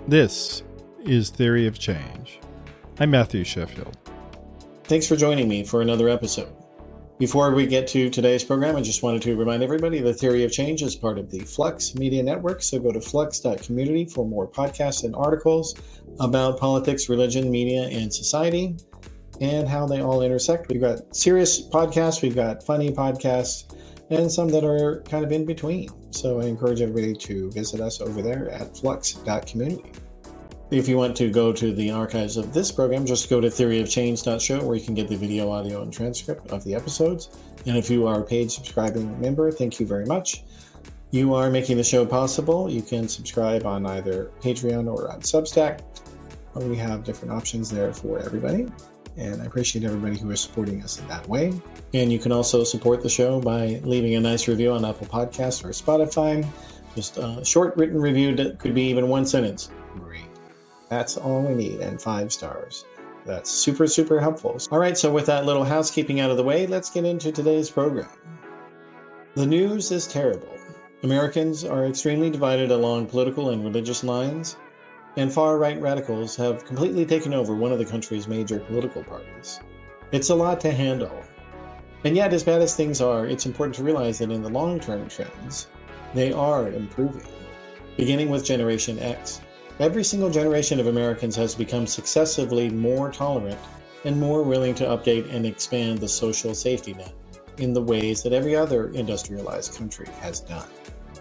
This is Theory of Change. I'm Matthew Sheffield. Thanks for joining me for another episode. Before we get to today's program, I just wanted to remind everybody the Theory of Change is part of the Flux Media Network, so go to flux.community for more podcasts and articles about politics, religion, media, and society, and how they all intersect. We've got serious podcasts, we've got funny podcasts, and some that are kind of in between. So I encourage everybody to visit us over there at flux.community. If you want to go to the archives of this program, just go to theoryofchange.show where you can get the video, audio, and transcript of the episodes. And if you are a paid subscribing member, thank you very much. You are making the show possible. You can subscribe on either Patreon or on Substack. We have different options there for everybody. And I appreciate everybody who is supporting us in that way. And you can also support the show by leaving a nice review on Apple Podcasts or Spotify. Just a short written review that could be even one sentence. Great. That's all we need, and 5 stars. That's super, super helpful. All right, so with that little housekeeping out of the way, let's get into today's program. The news is terrible. Americans are extremely divided along political and religious lines, and far-right radicals have completely taken over one of the country's major political parties. It's a lot to handle. And yet, as bad as things are, it's important to realize that in the long-term trends, they are improving. Beginning with Generation X, every single generation of Americans has become successively more tolerant and more willing to update and expand the social safety net in the ways that every other industrialized country has done.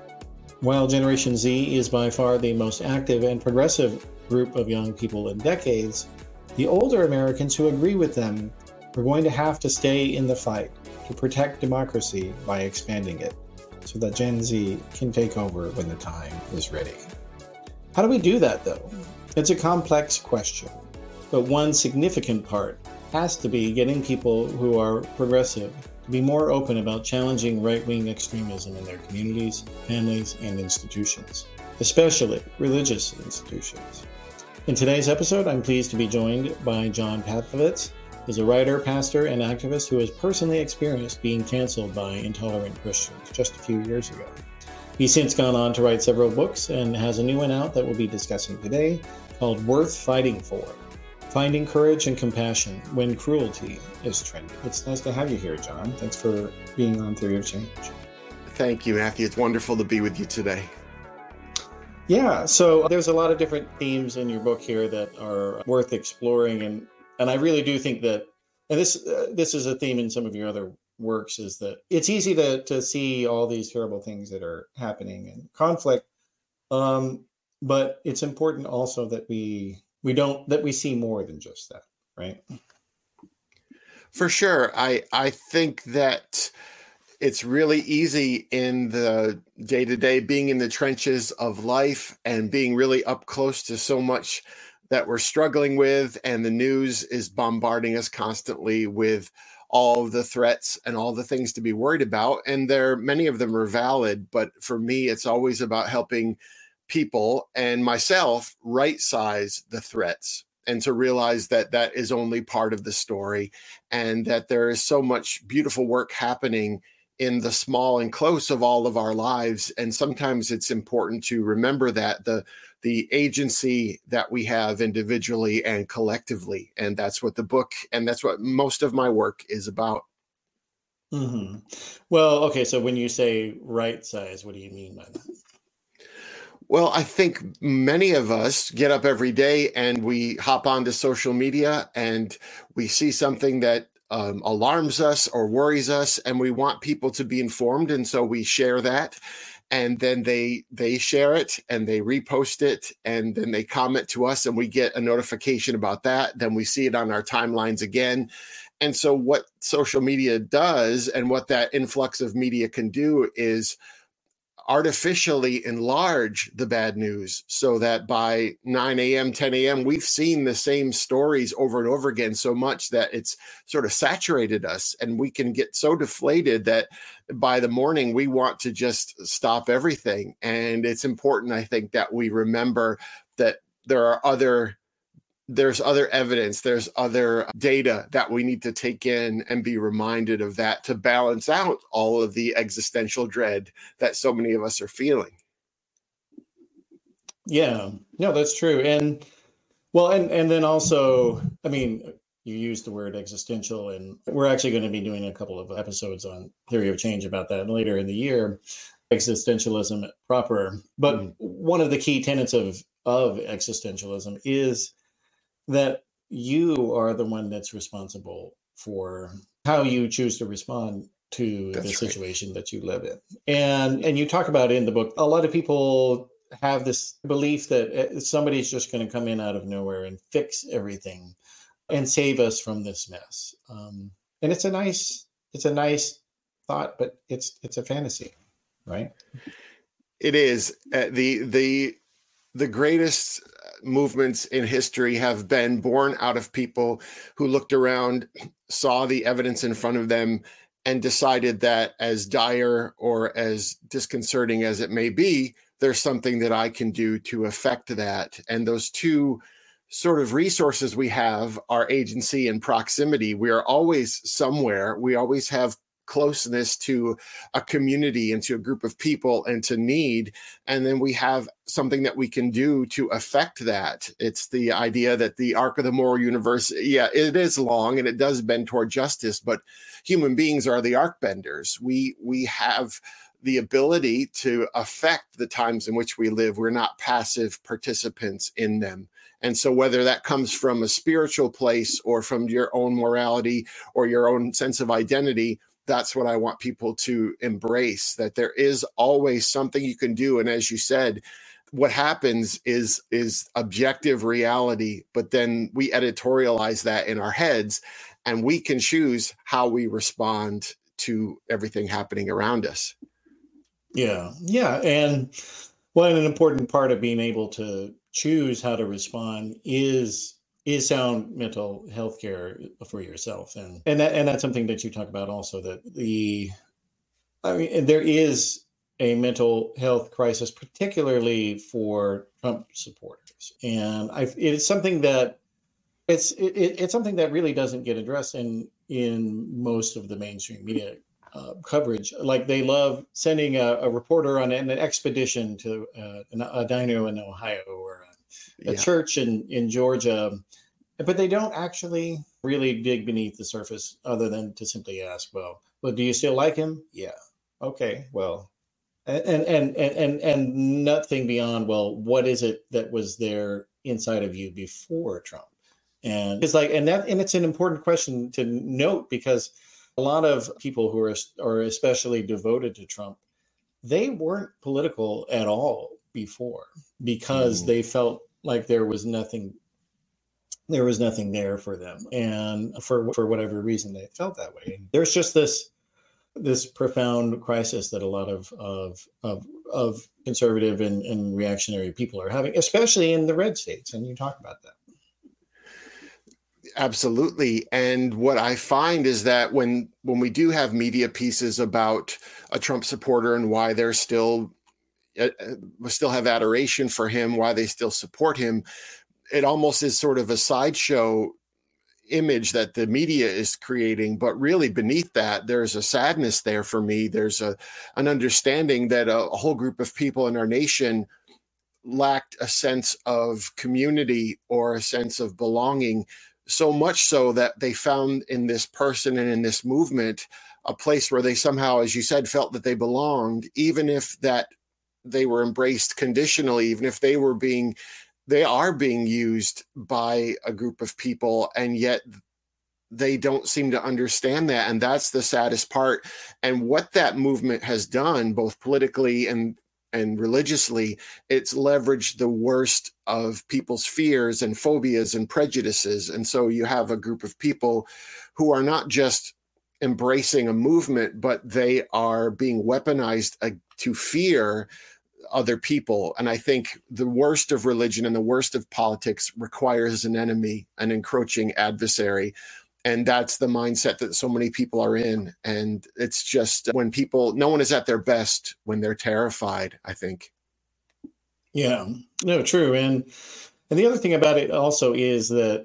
While Generation Z is by far the most active and progressive group of young people in decades, the older Americans who agree with them are going to have to stay in the fight to protect democracy by expanding it so that Gen Z can take over when the time is ready. How do we do that, though? It's a complex question, but one significant part has to be getting people who are progressive to be more open about challenging right-wing extremism in their communities, families, and institutions, especially religious institutions. In today's episode, I'm pleased to be joined by John Pavlovitz. He's a writer, pastor, and activist who has personally experienced being canceled by intolerant Christians just a few years ago. He's since gone on to write several books and has a new one out that we'll be discussing today called Worth Fighting For: Finding Courage and Compassion When Cruelty is Trending. It's nice to have you here, John. Thanks for being on Theory of Change. Thank you, Matthew. It's wonderful to be with you today. Yeah, so there's a lot of different themes in your book here that are worth exploring. And I really do think that, and this is a theme in some of your other works, is that it's easy to see all these terrible things that are happening and conflict, but it's important also that we see more than just that, right? For sure. I think that it's really easy in the day-to-day, being in the trenches of life and being really up close to so much that we're struggling with, and the news is bombarding us constantly with all of the threats and all the things to be worried about. And many of them are valid, but for me, it's always about helping people and myself right size the threats and to realize that that is only part of the story, and that there is so much beautiful work happening in the small and close of all of our lives. And sometimes it's important to remember that the agency that we have individually and collectively. And that's what the book, and that's what most of my work is about. Mm-hmm. Well, okay. So when you say right size, what do you mean by that? Well, I think many of us get up every day and we hop onto social media and we see something that alarms us or worries us, and we want people to be informed. And so we share that, and then they share it and they repost it, and then they comment to us and we get a notification about that. Then we see it on our timelines again. And so what social media does, and what that influx of media can do, is artificially enlarge the bad news, so that by 9 a.m., 10 a.m., we've seen the same stories over and over again so much that it's sort of saturated us, and we can get so deflated that by the morning we want to just stop everything. And it's important, I think, that we remember that there's other evidence, there's other data that we need to take in and be reminded of that to balance out all of the existential dread that so many of us are feeling. Yeah, no, that's true. And well, and then also, I mean, you used the word existential, and we're actually going to be doing a couple of episodes on theory of change about that later in the year, existentialism proper. But Mhm. one of the key tenets of existentialism is that you are the one that's responsible for how you choose to respond to the That's right. situation that you live in. And you talk about in the book, a lot of people have this belief that somebody's just going to come in out of nowhere and fix everything and save us from this mess. And it's a nice thought, but it's a fantasy, right? It is the greatest movements in history have been born out of people who looked around, saw the evidence in front of them, and decided that, as dire or as disconcerting as it may be, there's something that I can do to affect that. And those two sort of resources we have are agency and proximity. We are always somewhere. We always have closeness to a community and to a group of people and to need. And then we have something that we can do to affect that. It's the idea that the arc of the moral universe, yeah, it is long and it does bend toward justice, but human beings are the arc benders. We have the ability to affect the times in which we live. We're not passive participants in them. And so whether that comes from a spiritual place or from your own morality or your own sense of identity, that's what I want people to embrace, that there is always something you can do. And as you said, what happens is objective reality, but then we editorialize that in our heads and we can choose how we respond to everything happening around us. Yeah. Yeah. And well, an important part of being able to choose how to respond is sound mental health care for yourself. And that's something that you talk about also, that there is a mental health crisis, particularly for Trump supporters. And it's something that it's something that really doesn't get addressed in most of the mainstream media coverage. Like, they love sending a reporter on an expedition to a dino in Ohio or a Yeah. church in Georgia, but they don't actually really dig beneath the surface, other than to simply ask, well, do you still like him? Yeah. Okay. Well, and nothing beyond, well, what is it that was there inside of you before Trump? And it's like, and it's an important question to note, because a lot of people who are especially devoted to Trump, they weren't political at all before, because they felt like there was nothing there for them, and for whatever reason they felt that way. There's just this profound crisis that a lot of conservative and reactionary people are having, especially in the red states, and you talk about that. Absolutely. And what I find is that when we do have media pieces about a Trump supporter and why they're still have adoration for him, why they still support him, it almost is sort of a sideshow image that the media is creating. But really beneath that, there's a sadness there for me. There's an understanding that a whole group of people in our nation lacked a sense of community or a sense of belonging, so much so that they found in this person and in this movement a place where they somehow, as you said, felt that they belonged, even if that they were embraced conditionally, even if they are being used by a group of people, and yet they don't seem to understand that. And that's the saddest part. And what that movement has done, both politically and religiously, it's leveraged the worst of people's fears and phobias and prejudices. And so you have a group of people who are not just embracing a movement, but they are being weaponized to fear other people. And I think the worst of religion and the worst of politics requires an enemy, an encroaching adversary. And that's the mindset that so many people are in. And it's just when no one is at their best when they're terrified, I think. Yeah, no, true. And the other thing about it also is that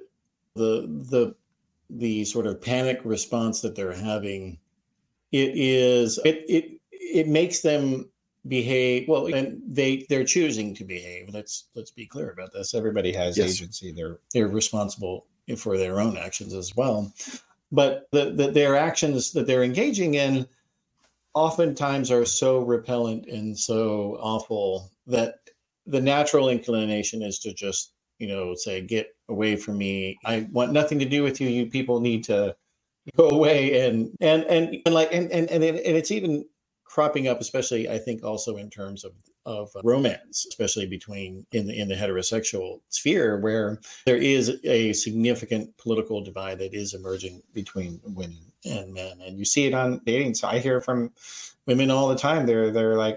the sort of panic response that they're having, it makes them behave well, and they're choosing to behave. Let's be clear about this. Everybody has Yes. agency. They're responsible for their own actions as well. But their actions that they're engaging in oftentimes are so repellent and so awful that the natural inclination is to just, say, get away from me. I want nothing to do with you. You people need to go away. And it's even cropping up, especially I think also in terms of romance, especially between in the heterosexual sphere, where there is a significant political divide that is emerging between women and men, and you see it on dating. So I hear from women all the time. They're like,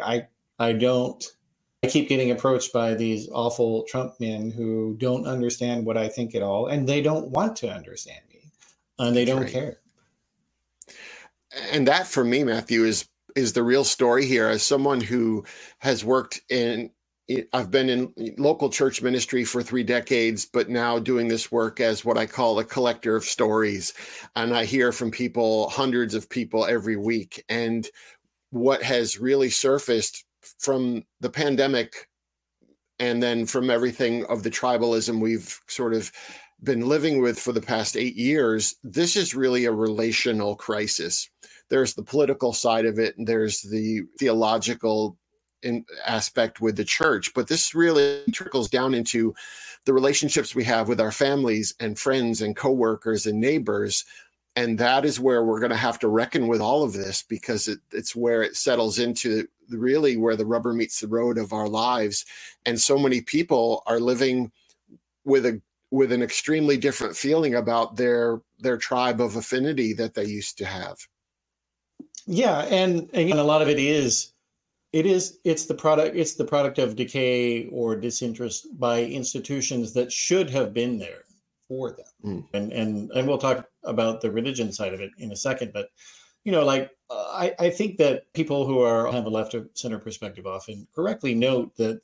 I keep getting approached by these awful Trump men who don't understand what I think at all, and they don't want to understand me, and they don't care. And that, for me, Matthew, is the real story here. As someone who has worked I've been in local church ministry for 3 decades, but now doing this work as what I call a collector of stories. And I hear from people, hundreds of people every week. And what has really surfaced from the pandemic and then from everything of the tribalism we've sort of been living with for the past 8 years, this is really a relational crisis. There's the political side of it, and there's the theological aspect with the church, but this really trickles down into the relationships we have with our families and friends and coworkers and neighbors. And that is where we're going to have to reckon with all of this, because it's where it settles into really where the rubber meets the road of our lives. And so many people are living with an extremely different feeling about their tribe of affinity that they used to have. Yeah, and again, a lot of it's the product of decay or disinterest by institutions that should have been there for them. And we'll talk about the religion side of it in a second, but I think that people who have a left of center perspective often correctly note that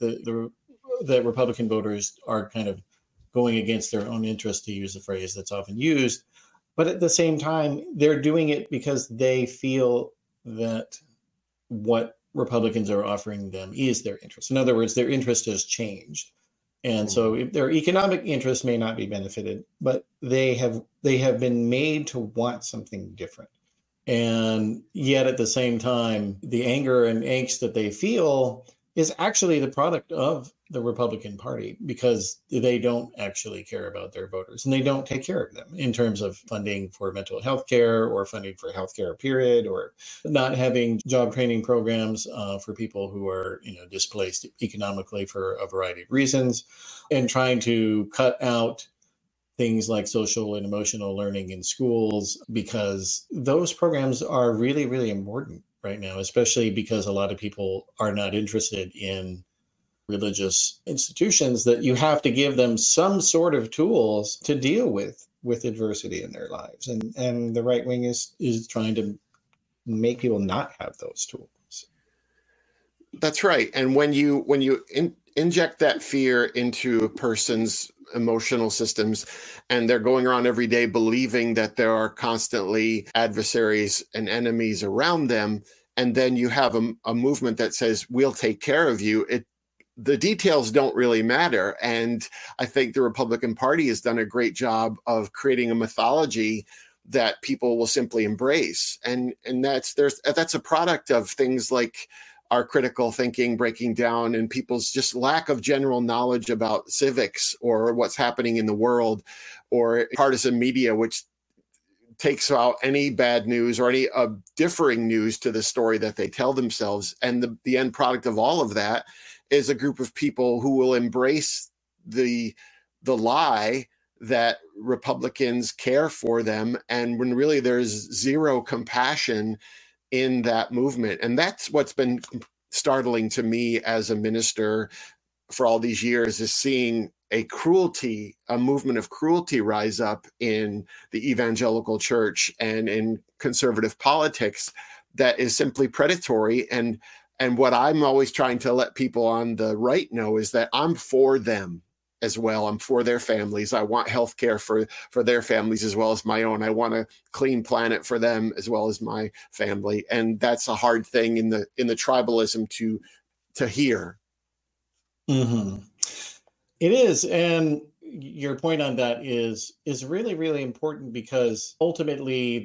the Republican voters are kind of going against their own interest, to use a phrase that's often used. But at the same time, they're doing it because they feel that what Republicans are offering them is their interest. In other words, their interest has changed. And so their economic interest may not be benefited, but they have been made to want something different. And yet at the same time, the anger and angst that they feel is actually the product of the Republican Party, because they don't actually care about their voters, and they don't take care of them in terms of funding for mental health care or funding for healthcare, period, or not having job training programs for people who are displaced economically for a variety of reasons, and trying to cut out things like social and emotional learning in schools, because those programs are really, really important right now, especially because a lot of people are not interested in religious institutions, that you have to give them some sort of tools to deal with adversity in their lives. And the right wing is trying to make people not have those tools. That's right. And when you inject that fear into a person's emotional systems, and they're going around every day believing that there are constantly adversaries and enemies around them, and then you have a movement that says, we'll take care of you, the details don't really matter. And I think the Republican Party has done a great job of creating a mythology that people will simply embrace. And that's a product of things like our critical thinking breaking down and people's just lack of general knowledge about civics or what's happening in the world, or partisan media, which takes out any bad news or any differing news to the story that they tell themselves. And the end product of all of that is a group of people who will embrace the lie that Republicans care for them, and when really there's zero compassion in that movement. And that's what's been startling to me as a minister for all these years, is seeing a movement of cruelty rise up in the evangelical church and in conservative politics that is simply predatory. And what I'm always trying to let people on the right know is that I'm for them. as well. I'm for their families. I want health care for their families as well as my own. I want a clean planet for them as well as my family. And that's a hard thing in the tribalism to hear. Mm-hmm. It is. And your point on that is really, really important, because ultimately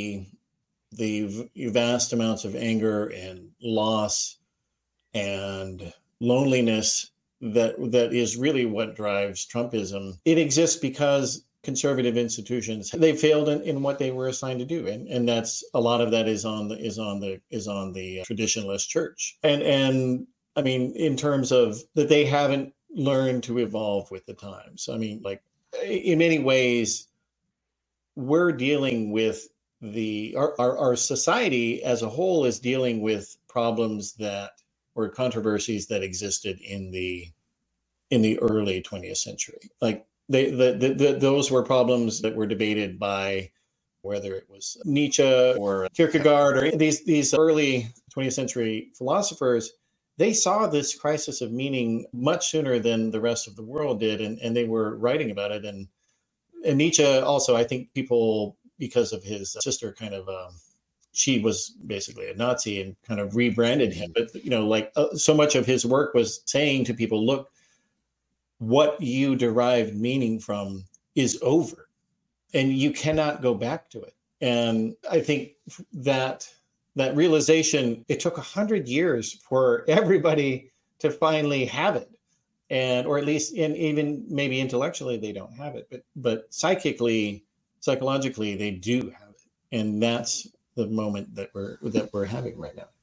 the vast amounts of anger and loss and loneliness that is really what drives Trumpism. It exists because conservative institutions, they failed in what they were assigned to do, and that's a lot of that is on the traditionalist church, and I mean, in terms of that, they haven't learned to evolve with the times. I mean, like, in many ways, we're dealing with our society as a whole is dealing with problems that or controversies that existed in the early 20th century. Like those were problems that were debated by whether it was Nietzsche or Kierkegaard or these early 20th century philosophers. They saw this crisis of meaning much sooner than the rest of the world did, and they were writing about it. And Nietzsche also, I think people, because of his sister, kind of she was basically a Nazi and kind of rebranded him. But so much of his work was saying to people, look, what you derived meaning from is over, and you cannot go back to it. And I think that realization, it took 100 years for everybody to finally have it. And, or at least even maybe intellectually, they don't have it, but psychologically, they do have it. And that's the moment that we're having right now.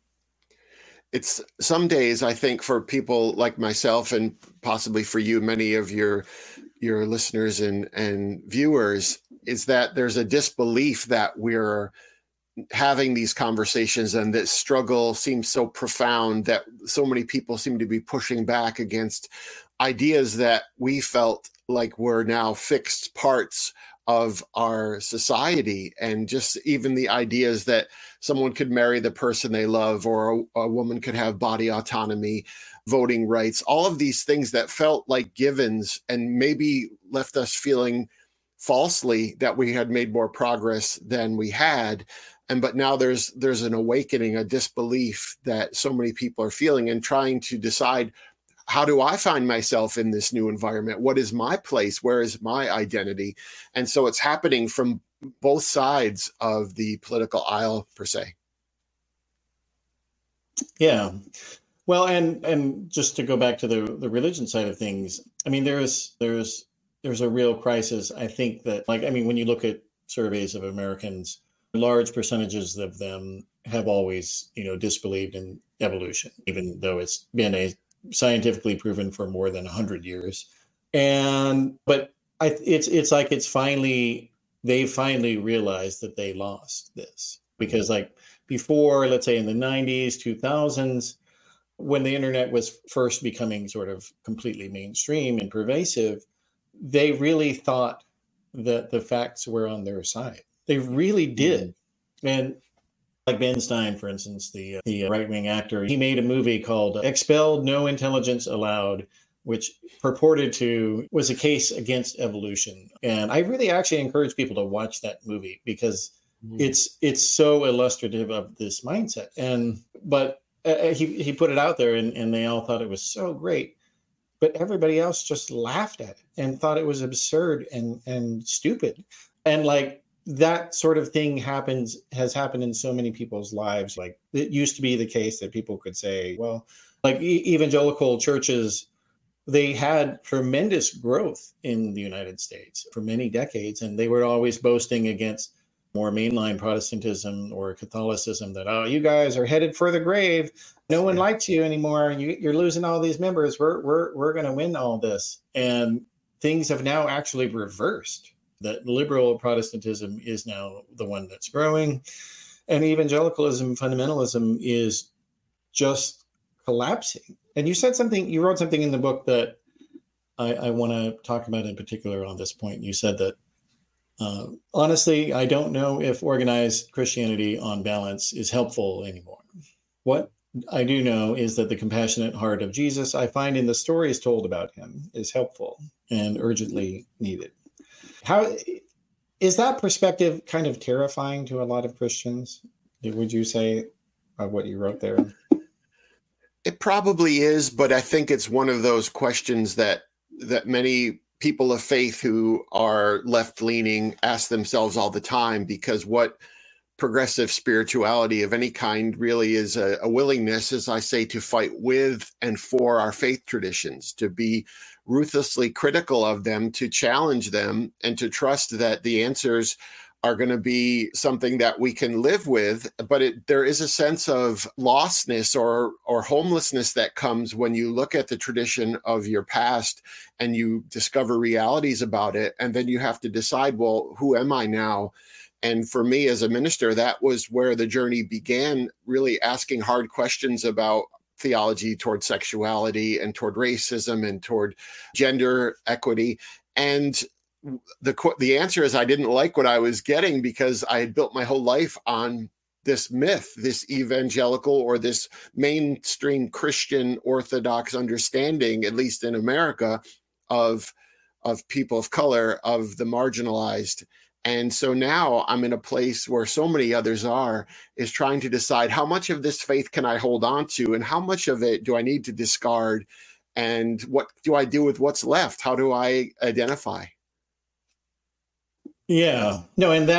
It's some days, I think, for people like myself and possibly for you, many of your listeners and viewers, is that there's a disbelief that we're having these conversations, and this struggle seems so profound that so many people seem to be pushing back against ideas that we felt like were now fixed parts of our society. And just even the ideas that someone could marry the person they love, or a woman could have body autonomy, voting rights, all of these things that felt like givens and maybe left us feeling falsely that we had made more progress than we had. But now there's an awakening, a disbelief that so many people are feeling, and trying to decide, how do I find myself in this new environment? What is my place? Where is my identity? And so it's happening from both sides of the political aisle, per se. Yeah. Well, and just to go back to the religion side of things, I mean, there's a real crisis. I think that, when you look at surveys of Americans, large percentages of them have always, disbelieved in evolution, even though it's been scientifically proven for more than 100 years. But they finally realized that they lost this, because before, let's say in the 90s, 2000s, when the internet was first becoming sort of completely mainstream and pervasive, they really thought that the facts were on their side. They really did. And like Ben Stein, for instance, the right-wing actor, he made a movie called Expelled, No Intelligence Allowed, which was a case against evolution. And I really actually encourage people to watch that movie, because it's so illustrative of this mindset. But he put it out there, and they all thought it was so great. But everybody else just laughed at it and thought it was absurd and stupid. And that sort of thing has happened in so many people's lives. It used to be the case that people could say, well, evangelical churches, they had tremendous growth in the United States for many decades, and they were always boasting against more mainline Protestantism or Catholicism that, oh, you guys are headed for the grave. No one likes you anymore. You're losing all these members. We're going to win all this. And things have now actually reversed. That liberal Protestantism is now the one that's growing, and evangelicalism, fundamentalism is just collapsing. And you wrote something in the book that I want to talk about in particular on this point. You said that, honestly, I don't know if organized Christianity on balance is helpful anymore. What I do know is that the compassionate heart of Jesus, I find in the stories told about him, is helpful and urgently needed. How is that perspective kind of terrifying to a lot of Christians? Would you say of what you wrote there? It probably is, but I think it's one of those questions that many people of faith who are left-leaning ask themselves all the time, because what progressive spirituality of any kind really is a willingness, as I say, to fight with and for our faith traditions, to be ruthlessly critical of them, to challenge them, and to trust that the answers are going to be something that we can live with. But there is a sense of lostness or homelessness that comes when you look at the tradition of your past and you discover realities about it. And then you have to decide, well, who am I now? And for me as a minister, that was where the journey began, really asking hard questions about theology toward sexuality and toward racism and toward gender equity. And the answer is I didn't like what I was getting, because I had built my whole life on this myth, this evangelical or this mainstream Christian Orthodox understanding, at least in America, of people of color, of the marginalized. And so now I'm in a place where so many others are, is trying to decide how much of this faith can I hold on to and how much of it do I need to discard, and what do I do with what's left? How do I identify? Yeah, no, and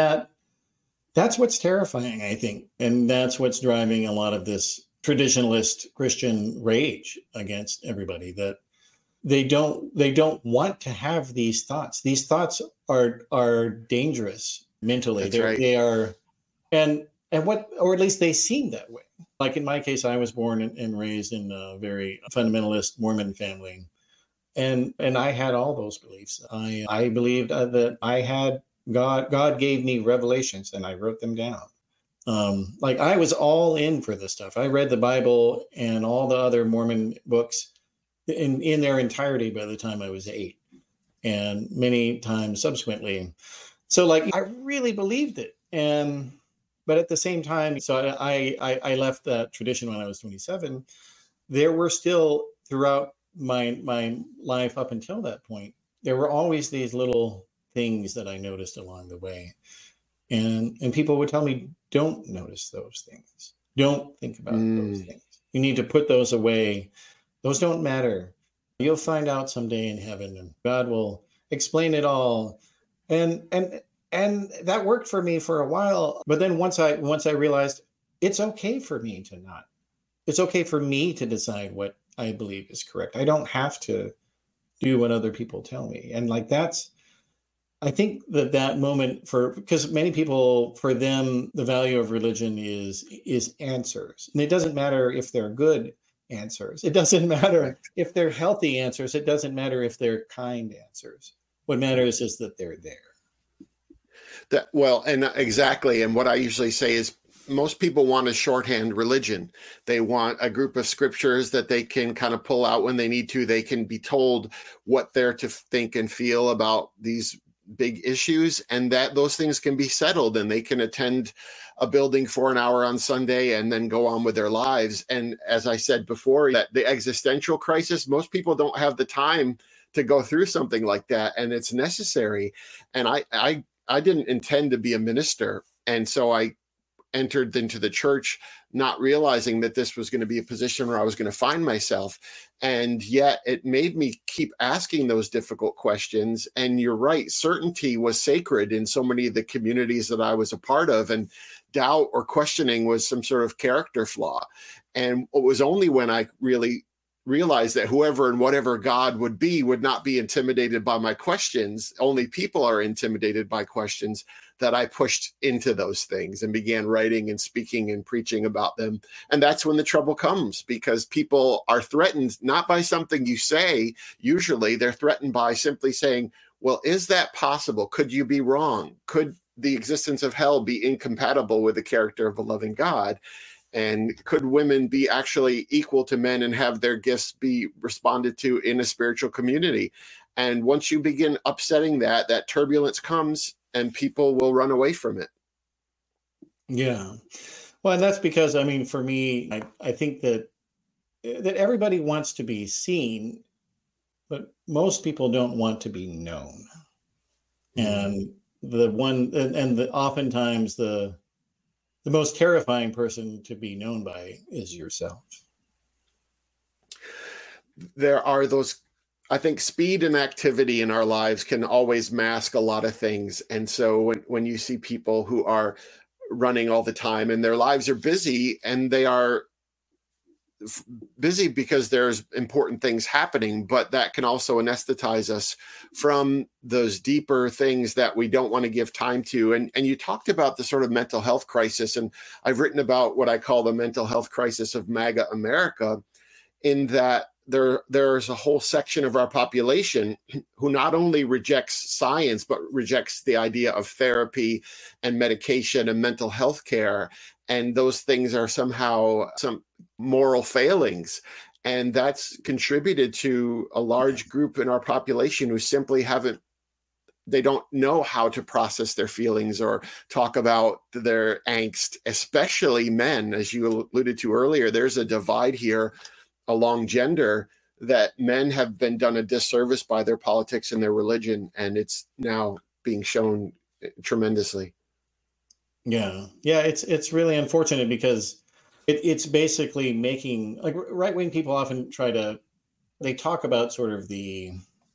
that's what's terrifying, I think. And that's what's driving a lot of this traditionalist Christian rage against everybody, that they don't want to have these thoughts. These thoughts are dangerous mentally. They are, and what, or at least they seem that way. Like in my case, I was born and raised in a very fundamentalist Mormon family. And I had all those beliefs. I believed that I had God gave me revelations, and I wrote them down. Like I was all in for this stuff. I read the Bible and all the other Mormon books in their entirety by the time I was 8, and many times subsequently. So like I really believed it. But at the same time, so I left that tradition when I was 27. There were still, throughout my life up until that point, there were always these little things that I noticed along the way. And people would tell me, don't notice those things. Don't think about those things. You need to put those away. Those don't matter. You'll find out someday in heaven, and God will explain it all. And that worked for me for a while. But then once I realized it's okay for me to not. It's okay for me to decide what I believe is correct. I don't have to do what other people tell me. And like I think that moment, because many people, for them, the value of religion is answers. And it doesn't matter if they're good answers. It doesn't matter if they're healthy answers. It doesn't matter if they're kind answers. What matters is that they're there. And exactly. And what I usually say is, most people want a shorthand religion. They want a group of scriptures that they can kind of pull out when they need to. They can be told what they're to think and feel about these big issues, and that those things can be settled, and they can attend a building for an hour on Sunday and then go on with their lives. And as I said before, that the existential crisis, most people don't have the time to go through something like that, and it's necessary. And I didn't intend to be a minister, and so I entered into the church not realizing that this was going to be a position where I was going to find myself. And yet it made me keep asking those difficult questions. And you're right, certainty was sacred in so many of the communities that I was a part of, and doubt or questioning was some sort of character flaw. And it was only when I really realized that whoever and whatever God would not be intimidated by my questions. Only people are intimidated by questions, that I pushed into those things and began writing and speaking and preaching about them. And that's when the trouble comes, because people are threatened not by something you say. Usually they're threatened by simply saying, well, is that possible? Could you be wrong? Could the existence of hell be incompatible with the character of a loving God? And could women be actually equal to men and have their gifts be responded to in a spiritual community? And once you begin upsetting that turbulence comes, and people will run away from it. Yeah. Well, and that's because, I mean, for me, I think that everybody wants to be seen, but most people don't want to be known. And oftentimes the most terrifying person to be known by is yourself. There are those, I think speed and activity in our lives can always mask a lot of things. And so when you see people who are running all the time and their lives are busy, and they are busy because there's important things happening, but that can also anesthetize us from those deeper things that we don't want to give time to. And you talked about the sort of mental health crisis, and I've written about what I call the mental health crisis of MAGA America, in that there's a whole section of our population who not only rejects science, but rejects the idea of therapy and medication and mental health care. And those things are somehow some moral failings. And that's contributed to a large group in our population who simply they don't know how to process their feelings or talk about their angst, especially men. As you alluded to earlier, there's a divide here along gender, that men have been done a disservice by their politics and their religion, and it's now being shown tremendously. Yeah, it's really unfortunate, because it's basically making, like, right-wing people often they talk about sort of the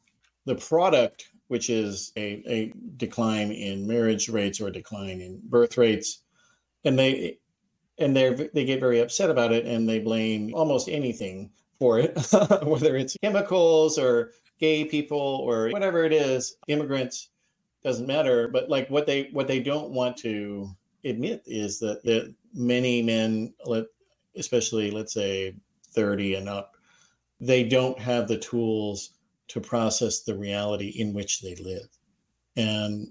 product, which is a decline in marriage rates or a decline in birth rates, and they get very upset about it, and they blame almost anything for it, whether it's chemicals or gay people or whatever it is, immigrants, doesn't matter. But like what they don't want to admit is that many men, especially let's say 30 and up, they don't have the tools to process the reality in which they live. And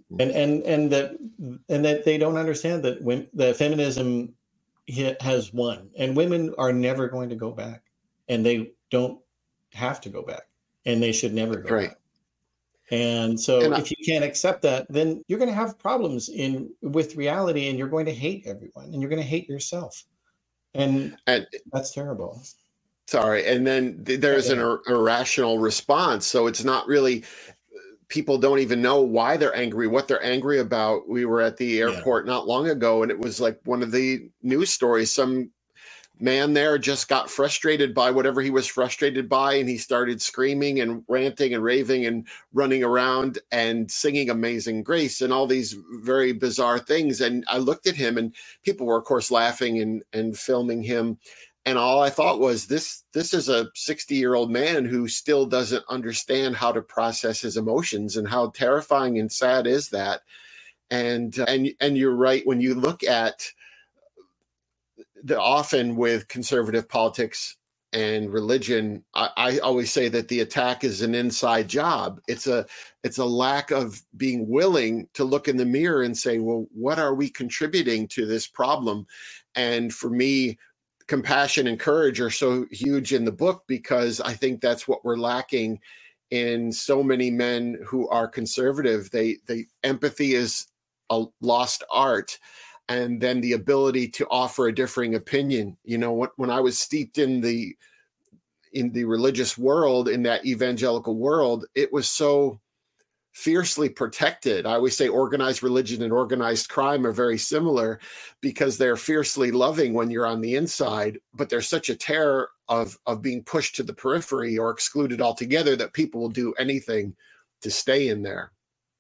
that they don't understand that when the feminism has won, and women are never going to go back, and they don't have to go back, and they should never go back. And so if you can't accept that, then you're going to have problems with reality, and you're going to hate everyone, and you're going to hate yourself. And that's terrible. Sorry. And then there's an irrational response. So it's not really, people don't even know why they're angry, what they're angry about. We were at the airport not long ago, and it was like one of the news stories. Some man there just got frustrated by whatever he was frustrated by, and he started screaming and ranting and raving and running around and singing Amazing Grace and all these very bizarre things. And I looked at him, and people were, of course, laughing and filming him. And all I thought was, this is a 60-year-old man who still doesn't understand how to process his emotions, and how terrifying and sad is that. And you're right, when you look at often with conservative politics and religion, I always say that the attack is an inside job. It's a lack of being willing to look in the mirror and say, well, what are we contributing to this problem? And for me, compassion and courage are so huge in the book, because I think that's what we're lacking in so many men who are conservative. Empathy is a lost art. And then the ability to offer a differing opinion. You know, when I was steeped in the religious world, in that evangelical world, it was so fiercely protected. I always say organized religion and organized crime are very similar, because they're fiercely loving when you're on the inside, but there's such a terror of being pushed to the periphery or excluded altogether that people will do anything to stay in there.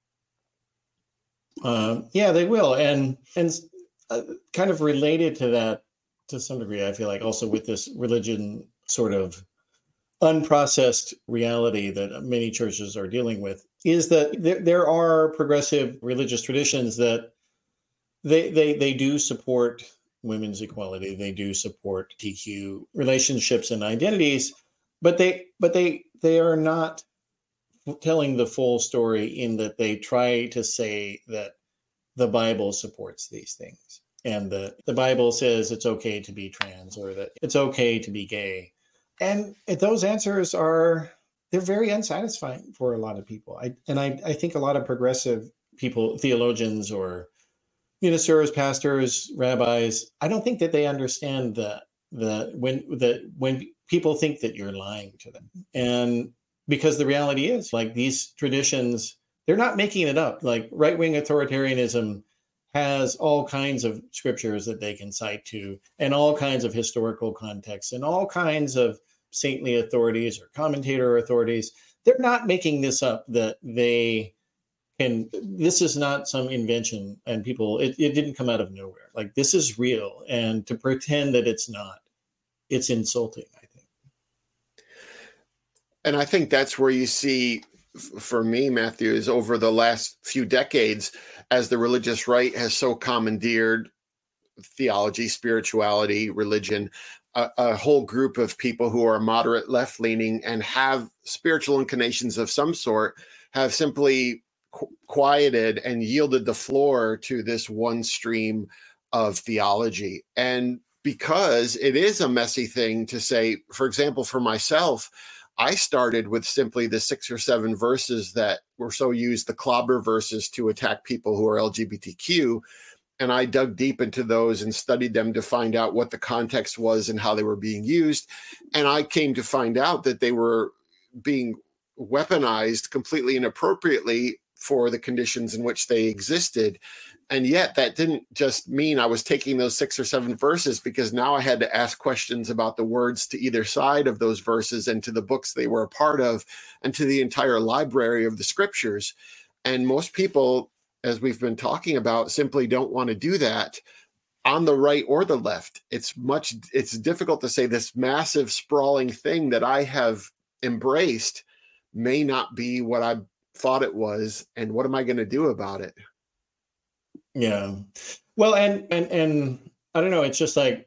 They will. And kind of related to that to some degree, I feel like also with this religion sort of unprocessed reality that many churches are dealing with, is that there are progressive religious traditions that they do support women's equality. They do support TQ relationships and identities, but they are not telling the full story, in that they try to say that the Bible supports these things, and the Bible says it's okay to be trans, or that it's okay to be gay. And those answers they're very unsatisfying for a lot of people. I think a lot of progressive people, theologians or ministers, pastors, rabbis, I don't think that they understand that when people think that you're lying to them. And because the reality is, like, these traditions, they're not making it up. Like, right-wing authoritarianism has all kinds of scriptures that they can cite to, and all kinds of historical contexts, and all kinds of saintly authorities or commentator authorities. They're not making this up, that they can, this is not some invention, and people, it didn't come out of nowhere. Like, this is real, and to pretend that it's not, it's insulting, I think. And I think that's where you see, for me, Matthew, is over the last few decades, as the religious right has so commandeered theology, spirituality, religion, a whole group of people who are moderate left-leaning and have spiritual inclinations of some sort have simply quieted and yielded the floor to this one stream of theology. And because it is a messy thing to say, for example, for myself, I started with simply the 6 or 7 verses that were so used, the clobber verses to attack people who are LGBTQ. And I dug deep into those and studied them to find out what the context was and how they were being used. And I came to find out that they were being weaponized completely inappropriately for the conditions in which they existed. And yet that didn't just mean I was taking those 6 or 7 verses, because now I had to ask questions about the words to either side of those verses and to the books they were a part of and to the entire library of the scriptures. And most people, as we've been talking about, simply don't want to do that on the right or the left. It's difficult to say this massive sprawling thing that I have embraced may not be what I thought it was, and what am I going to do about it? Yeah. Well, and I don't know, it's just like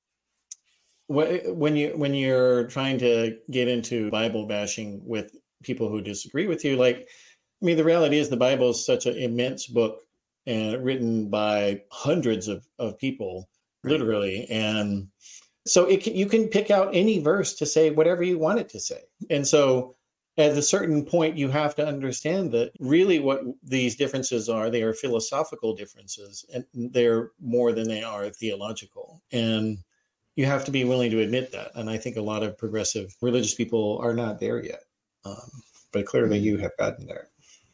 when you're trying to get into Bible bashing with people who disagree with you, like, I mean, the reality is the Bible is such an immense book, and written by hundreds of people, literally. And so you can pick out any verse to say whatever you want it to say. And so at a certain point, you have to understand that really what these differences are, they are philosophical differences, and they're more than they are theological. And you have to be willing to admit that. And I think a lot of progressive religious people are not there yet. But clearly you have gotten there.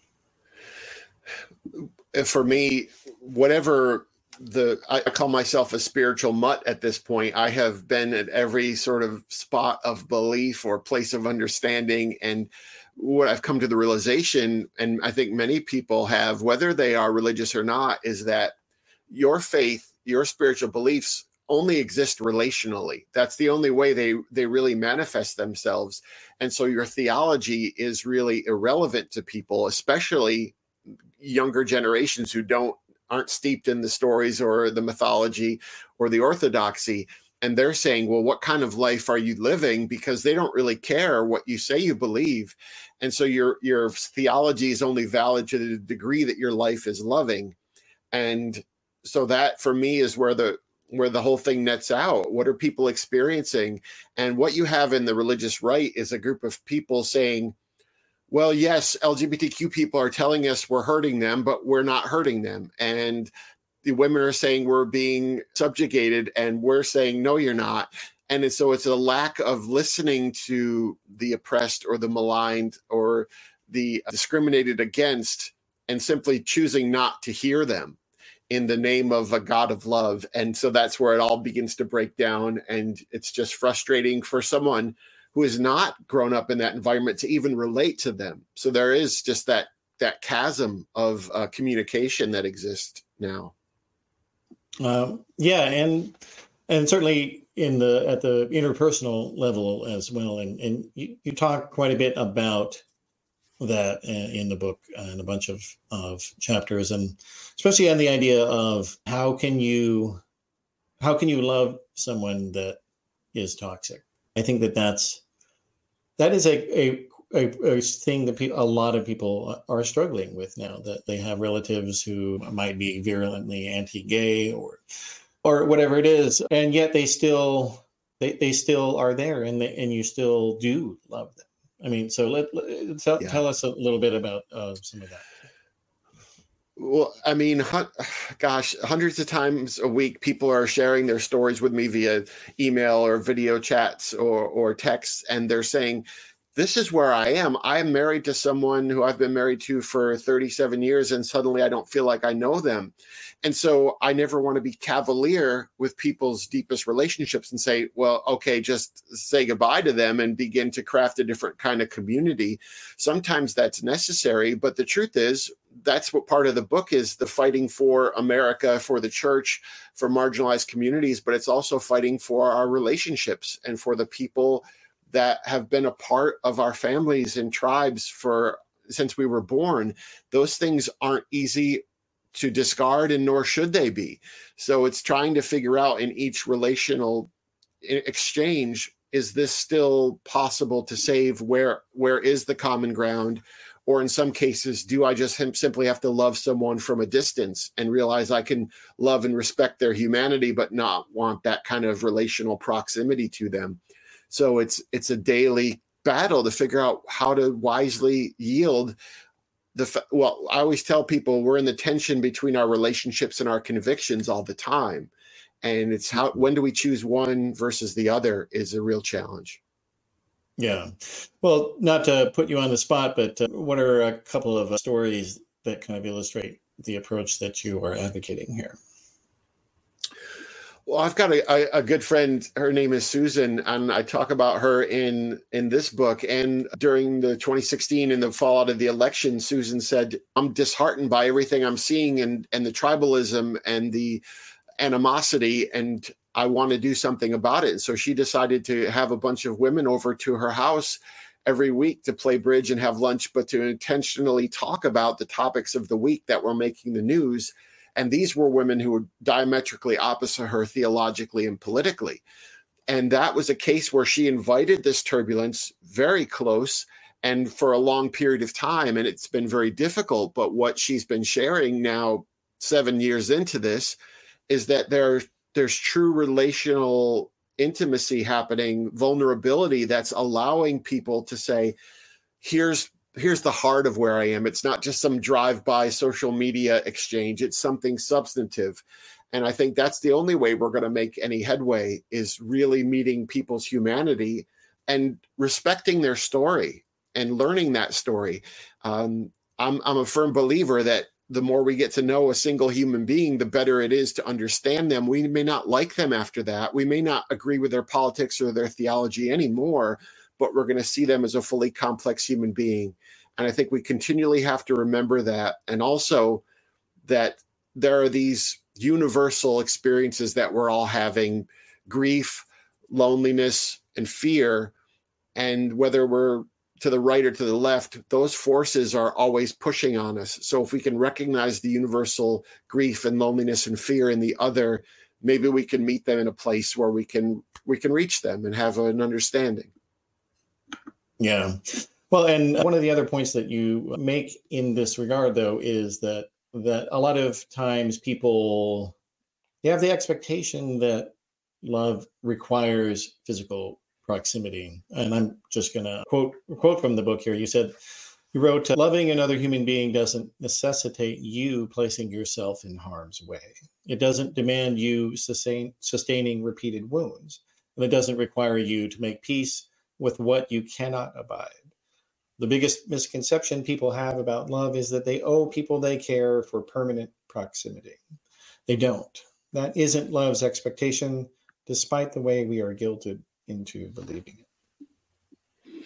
For me, whatever I call myself a spiritual mutt at this point. I have been at every sort of spot of belief or place of understanding. And what I've come to the realization, and I think many people have, whether they are religious or not, is that your faith, your spiritual beliefs only exist relationally. That's the only way they really manifest themselves. And so your theology is really irrelevant to people, especially younger generations who aren't steeped in the stories or the mythology or the orthodoxy. And they're saying, well, what kind of life are you living? Because they don't really care what you say you believe. And so your theology is only valid to the degree that your life is loving. And so that, for me, is where the whole thing nets out. What are people experiencing? And what you have in the religious right is a group of people saying, well, yes, LGBTQ people are telling us we're hurting them, but we're not hurting them. And the women are saying we're being subjugated, and we're saying, no, you're not. And so it's a lack of listening to the oppressed or the maligned or the discriminated against, and simply choosing not to hear them in the name of a God of love. And so that's where it all begins to break down. And it's just frustrating for someone who has not grown up in that environment to even relate to them. So there is just that chasm of communication that exists now. Yeah, and certainly at the interpersonal level as well. And you talk quite a bit about that in the book and a bunch of chapters, and especially on the idea of how can you love someone that is toxic. I think that is a thing that a lot of people are struggling with now, that they have relatives who might be virulently anti-gay or whatever it is, and yet they still are there, and you still do love them. I mean, so tell us a little bit about some of that. Well, I mean, gosh, hundreds of times a week, people are sharing their stories with me via email or video chats or texts, and they're saying, this is where I am. I am married to someone who I've been married to for 37 years, and suddenly I don't feel like I know them. And so I never want to be cavalier with people's deepest relationships and say, well, okay, just say goodbye to them and begin to craft a different kind of community. Sometimes that's necessary, but the truth is, that's what part of the book is, the fighting for America, for the church, for marginalized communities, but it's also fighting for our relationships and for the people that have been a part of our families and tribes since we were born. Those things aren't easy to discard, and nor should they be. So it's trying to figure out in each relational exchange, is this still possible to save? Where is the common ground? Or in some cases, do I just simply have to love someone from a distance and realize I can love and respect their humanity, but not want that kind of relational proximity to them? So it's a daily battle to figure out how to wisely yield. Well, I always tell people we're in the tension between our relationships and our convictions all the time. And it's when do we choose one versus the other is a real challenge. Yeah. Well, not to put you on the spot, but what are a couple of stories that kind of illustrate the approach that you are advocating here? Well, I've got a good friend. Her name is Susan, and I talk about her in this book. And during the 2016, in the fallout of the election, Susan said, I'm disheartened by everything I'm seeing and the tribalism and the animosity, and I want to do something about it. So she decided to have a bunch of women over to her house every week to play bridge and have lunch, but to intentionally talk about the topics of the week that were making the news. And these were women who were diametrically opposite her theologically and politically. And that was a case where she invited this turbulence very close and for a long period of time. And it's been very difficult. But what she's been sharing now, 7 years into this, is that there's true relational intimacy happening, vulnerability that's allowing people to say, here's the heart of where I am. It's not just some drive-by social media exchange. It's something substantive. And I think that's the only way we're going to make any headway, is really meeting people's humanity and respecting their story and learning that story. I'm a firm believer that the more we get to know a single human being, the better it is to understand them. We may not like them after that. We may not agree with their politics or their theology anymore, but we're going to see them as a fully complex human being. And I think we continually have to remember that. And also that there are these universal experiences that we're all having: grief, loneliness, and fear. And whether we're to the right or to the left, those forces are always pushing on us. So if we can recognize the universal grief and loneliness and fear in the other, maybe we can meet them in a place where we can reach them and have an understanding. Yeah. Well, and one of the other points that you make in this regard, though, is that a lot of times people, they have the expectation that love requires physical proximity. And I'm just going to quote from the book here. You wrote, loving another human being doesn't necessitate you placing yourself in harm's way. It doesn't demand you sustaining repeated wounds. And it doesn't require you to make peace with what you cannot abide. The biggest misconception people have about love is that they owe people they care for permanent proximity. They don't. That isn't love's expectation, despite the way we are guilted into believing it.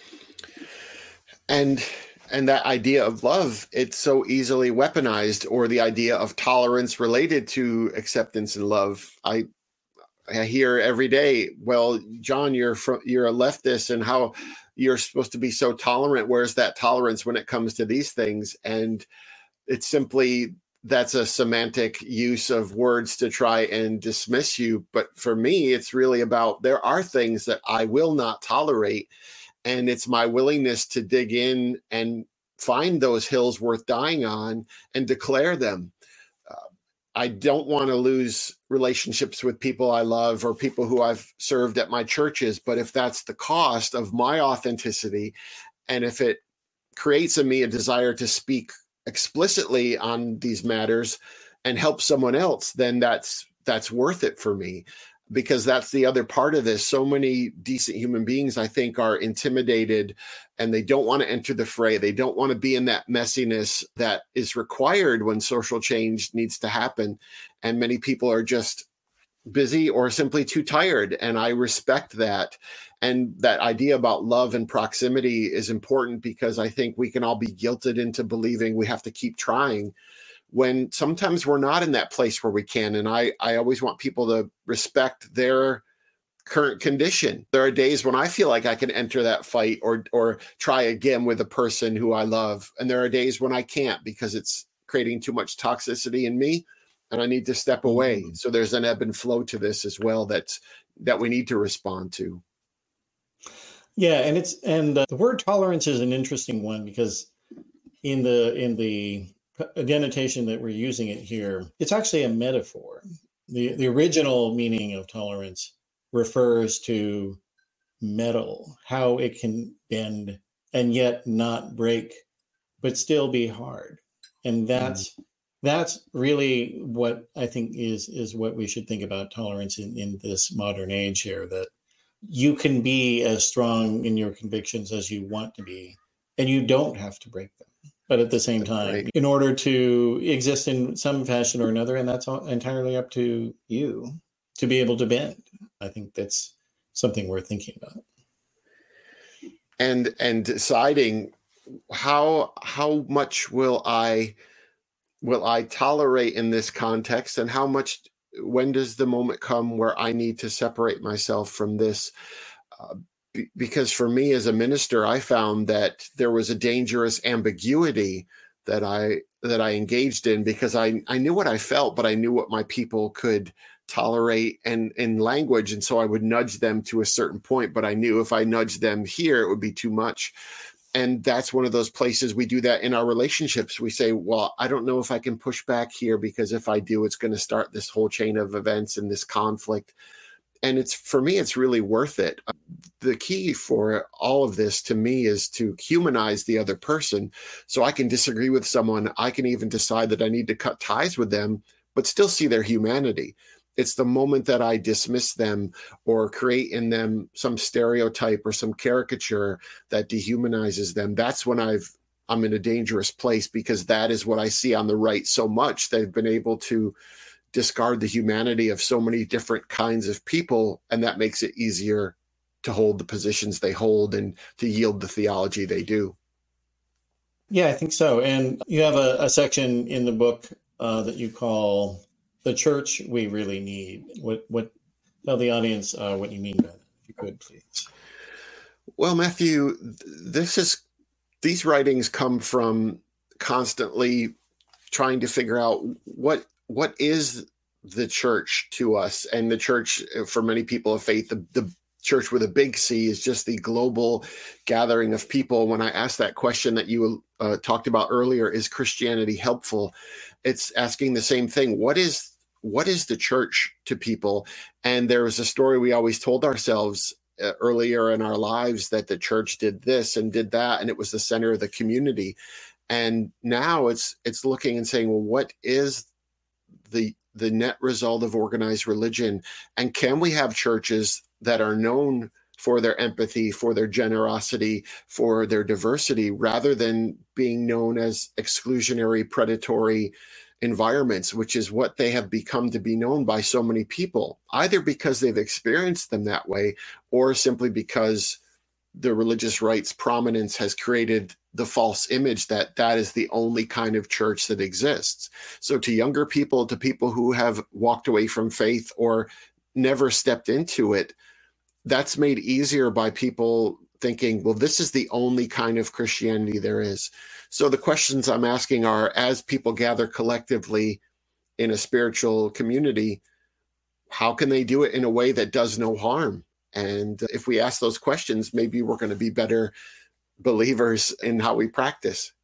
And that idea of love, it's so easily weaponized, or the idea of tolerance related to acceptance and love. I hear every day, well, John, you're a leftist, and how you're supposed to be so tolerant. Where's that tolerance when it comes to these things? And it's simply, that's a semantic use of words to try and dismiss you. But for me, it's really about, there are things that I will not tolerate. And it's my willingness to dig in and find those hills worth dying on and declare them. I don't want to lose relationships with people I love or people who I've served at my churches. But if that's the cost of my authenticity, and if it creates in me a desire to speak explicitly on these matters and help someone else, then that's worth it for me, because that's the other part of this. So many decent human beings, I think, are intimidated and they don't want to enter the fray. They don't want to be in that messiness that is required when social change needs to happen. And many people are just busy or simply too tired. And I respect that. And that idea about love and proximity is important, because I think we can all be guilted into believing we have to keep trying when sometimes we're not in that place where we can. And I always want people to respect their current condition. There are days when I feel like I can enter that fight or try again with a person who I love. And there are days when I can't, because it's creating too much toxicity in me and I need to step away. So there's an ebb and flow to this as well that we need to respond to. Yeah, and the word tolerance is an interesting one, because in the denotation that we're using it here, it's actually a metaphor. The original meaning of tolerance refers to metal, how it can bend and yet not break, but still be hard. And that's really what I think is what we should think about tolerance in this modern age here, that you can be as strong in your convictions as you want to be, and you don't have to break them. But at the same time, in order to exist in some fashion or another, and that's entirely up to you to be able to bend. I think that's something worth thinking about. And deciding how much will I tolerate in this context, and how much, when does the moment come where I need to separate myself from this? Because for me as a minister, I found that there was a dangerous ambiguity that I engaged in, because I knew what I felt, but I knew what my people could tolerate and in language. And so I would nudge them to a certain point, but I knew if I nudged them here, it would be too much. And that's one of those places we do that in our relationships. We say, well, I don't know if I can push back here, because if I do, it's going to start this whole chain of events and this conflict. And for me, it's really worth it. The key for all of this to me is to humanize the other person. So I can disagree with someone. I can even decide that I need to cut ties with them, but still see their humanity. It's the moment that I dismiss them or create in them some stereotype or some caricature that dehumanizes them. That's when I'm in a dangerous place, because that is what I see on the right so much. They've been able to discard the humanity of so many different kinds of people, and that makes it easier to hold the positions they hold and to yield the theology they do. Yeah, I think so. And you have a section in the book that you call "The Church We Really Need." What tell the audience what you mean by that, if you could, please. Well, Matthew, these writings come from constantly trying to figure out what is the church to us. And the church, for many people of faith, the church with a big C is just the global gathering of people. When I asked that question that you talked about earlier, is Christianity helpful? It's asking the same thing. What is the church to people? And there was a story we always told ourselves earlier in our lives, that the church did this and did that, and it was the center of the community. And now it's looking and saying, well, what is the net result of organized religion? And can we have churches that are known for their empathy, for their generosity, for their diversity, rather than being known as exclusionary, predatory environments, which is what they have become to be known by so many people, either because they've experienced them that way, or simply because the religious right's prominence has created the false image that is the only kind of church that exists. So to younger people, to people who have walked away from faith or never stepped into it, that's made easier by people thinking, well, this is the only kind of Christianity there is. So the questions I'm asking are, as people gather collectively in a spiritual community, how can they do it in a way that does no harm? And if we ask those questions, maybe we're going to be better believers in how we practice.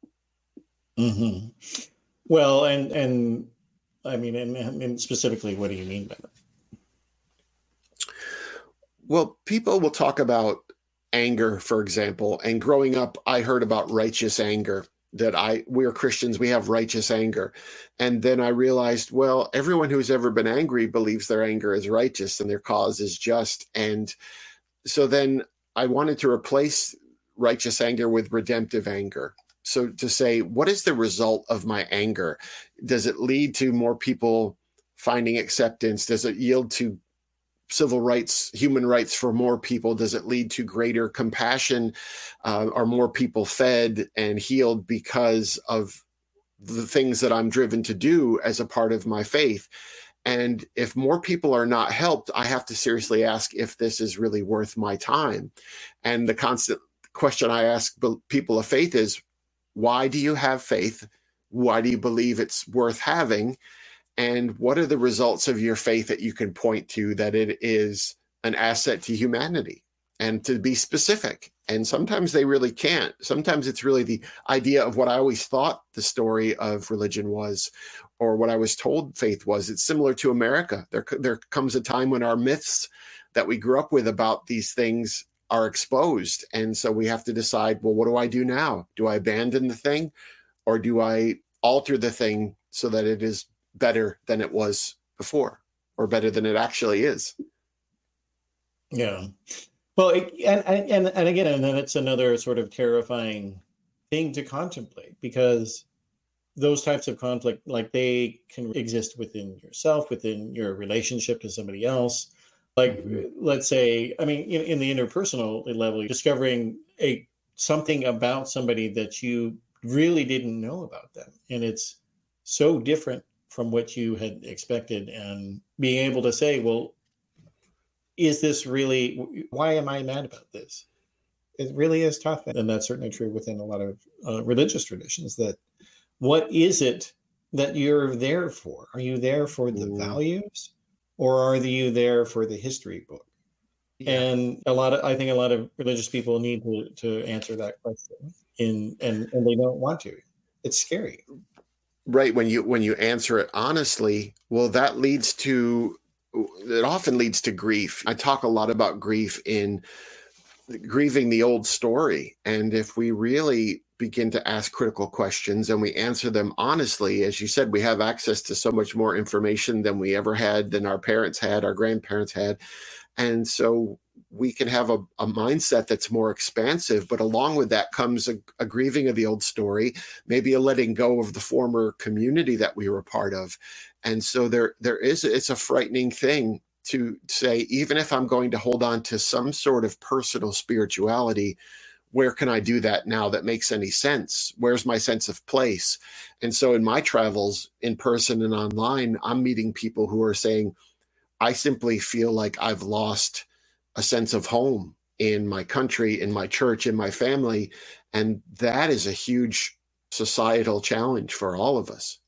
Mm-hmm. Well, and I mean, and specifically, what do you mean by that? Well, people will talk about anger, for example, and growing up, I heard about righteous anger. that we're Christians, we have righteous anger. And then I realized, well, everyone who's ever been angry believes their anger is righteous and their cause is just. And so then I wanted to replace righteous anger with redemptive anger. So to say, what is the result of my anger? Does it lead to more people finding acceptance? Does it yield to civil rights, human rights for more people? Does it lead to greater compassion? Are more people fed and healed because of the things that I'm driven to do as a part of my faith? And if more people are not helped, I have to seriously ask if this is really worth my time. And the constant question I ask people of faith is, why do you have faith? Why do you believe it's worth having? And what are the results of your faith that you can point to that it is an asset to humanity? And to be specific. And sometimes they really can't. Sometimes it's really the idea of what I always thought the story of religion was, or what I was told faith was. It's similar to America. There comes a time when our myths that we grew up with about these things are exposed. And so we have to decide, well, what do I do now? Do I abandon the thing, or do I alter the thing so that it is better than it was before, or better than it actually is? Yeah. Well, and again, and then it's another sort of terrifying thing to contemplate, because those types of conflict, like, they can exist within yourself, within your relationship to somebody else. Like, let's say, I mean, in the interpersonal level, you're discovering something about somebody that you really didn't know about them, and it's so different from what you had expected, and being able to say, well, is this really, why am I mad about this? It really is tough. And that's certainly true within a lot of religious traditions, that what is it that you're there for? Are you there for the values, or are you there for the history book? Yeah. And I think a lot of religious people need to answer that question, and they don't want to. It's scary. Right. When you answer it honestly, well, it often leads to grief. I talk a lot about grief in grieving the old story. And if we really begin to ask critical questions and we answer them honestly, as you said, we have access to so much more information than we ever had, than our parents had, our grandparents had. And so we can have a mindset that's more expansive, but along with that comes a grieving of the old story, maybe a letting go of the former community that we were a part of. And so it's a frightening thing to say, even if I'm going to hold on to some sort of personal spirituality, where can I do that now that makes any sense? Where's my sense of place? And so in my travels, in person and online, I'm meeting people who are saying, I simply feel like I've lost a sense of home in my country, in my church, in my family. And that is a huge societal challenge for all of us.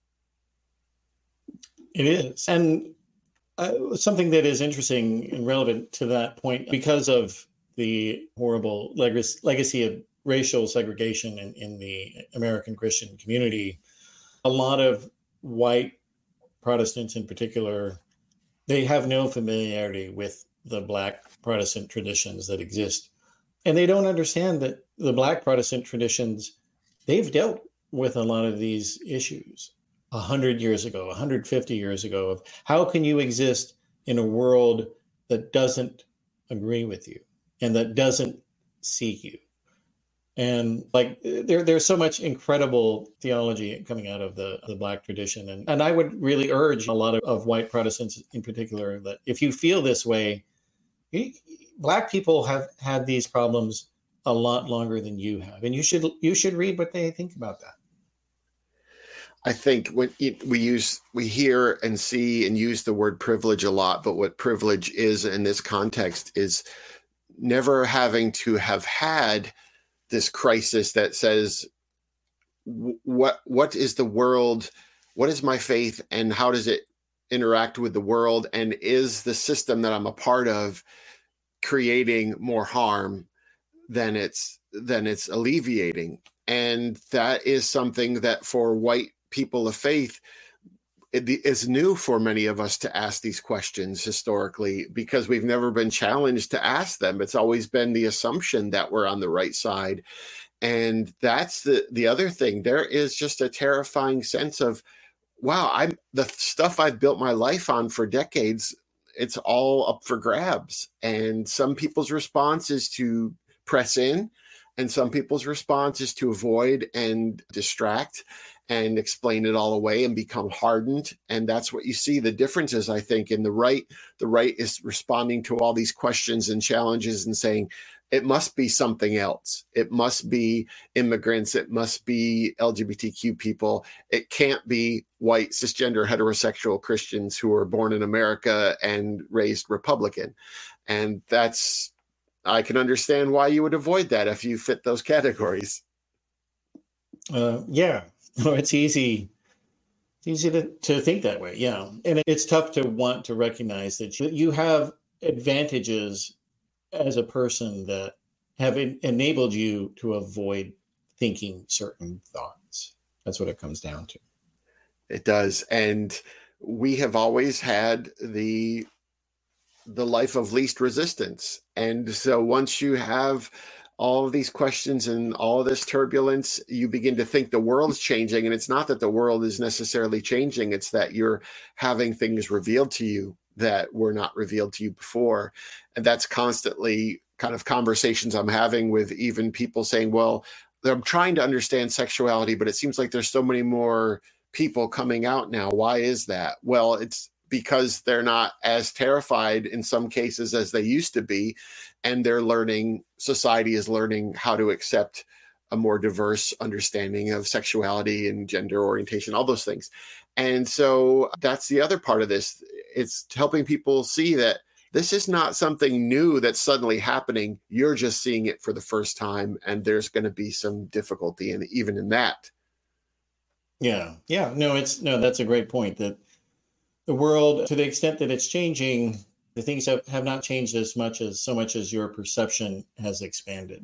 It is. And something that is interesting and relevant to that point, because of the horrible legacy of racial segregation in the American Christian community, a lot of white Protestants in particular, they have no familiarity with the Black Protestant traditions that exist. And they don't understand that the Black Protestant traditions, they've dealt with a lot of these issues 100 years ago, 150 years ago, of how can you exist in a world that doesn't agree with you and that doesn't seek you. And like there's so much incredible theology coming out of the Black tradition. And I would really urge a lot of white Protestants in particular, that if you feel this way, Black people have had these problems a lot longer than you have. And you should read what they think about that. I think when we hear and see and use the word privilege a lot, but what privilege is in this context is never having to have had this crisis that says, what is the world? What is my faith, and how does it interact with the world? And is the system that I'm a part of creating more harm than it's alleviating? And that is something that for white people of faith, it's new for many of us to ask these questions historically because we've never been challenged to ask them. It's always been the assumption that we're on the right side. And that's the other thing. There is just a terrifying sense of, wow, the stuff I've built my life on for decades, it's all up for grabs. And some people's response is to press in, and some people's response is to avoid and distract and explain it all away and become hardened. And that's what you see. The differences, I think, in the right is responding to all these questions and challenges and saying, it must be something else. It must be immigrants. It must be LGBTQ people. It can't be white, cisgender, heterosexual Christians who were born in America and raised Republican. And I can understand why you would avoid that if you fit those categories. Yeah, it's easy. It's easy to think that way. Yeah. And it's tough to want to recognize that you have advantages as a person that have enabled you to avoid thinking certain thoughts. That's what it comes down to. It does. And we have always had the life of least resistance. And so once you have all of these questions and all of this turbulence, you begin to think the world's changing. And it's not that the world is necessarily changing. It's that you're having things revealed to you that were not revealed to you before. And that's constantly kind of conversations I'm having with even people saying, well, I'm trying to understand sexuality, but it seems like there's so many more people coming out now. Why is that? Well, it's because they're not as terrified in some cases as they used to be. And society is learning how to accept a more diverse understanding of sexuality and gender orientation, all those things. And so that's the other part of this. It's helping people see that this is not something new that's suddenly happening. You're just seeing it for the first time, and there's going to be some difficulty even in that. Yeah. No, that's a great point, that the world, to the extent that it's changing, the things have not changed so much as your perception has expanded.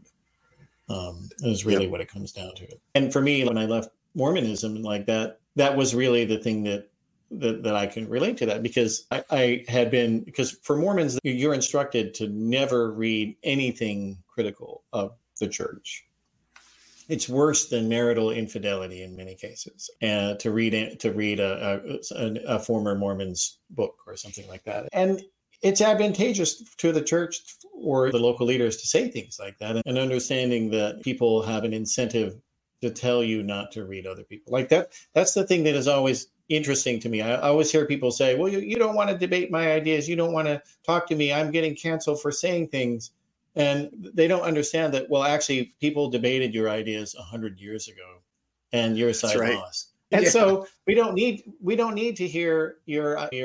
Is really what it comes down to. And for me, when I left Mormonism, like that was really the thing that I can relate to that, because because for Mormons, you're instructed to never read anything critical of the church. It's worse than marital infidelity in many cases, and to read a former Mormon's book or something like that. And it's advantageous to the church or the local leaders to say things like that, and understanding that people have an incentive to tell you not to read other people like that. That's the thing that is always interesting to me. I always hear people say, well, you don't want to debate my ideas. You don't want to talk to me. I'm getting canceled for saying things. And they don't understand that, well, actually, people debated your ideas 100 years ago and your side lost. And so we don't need to hear we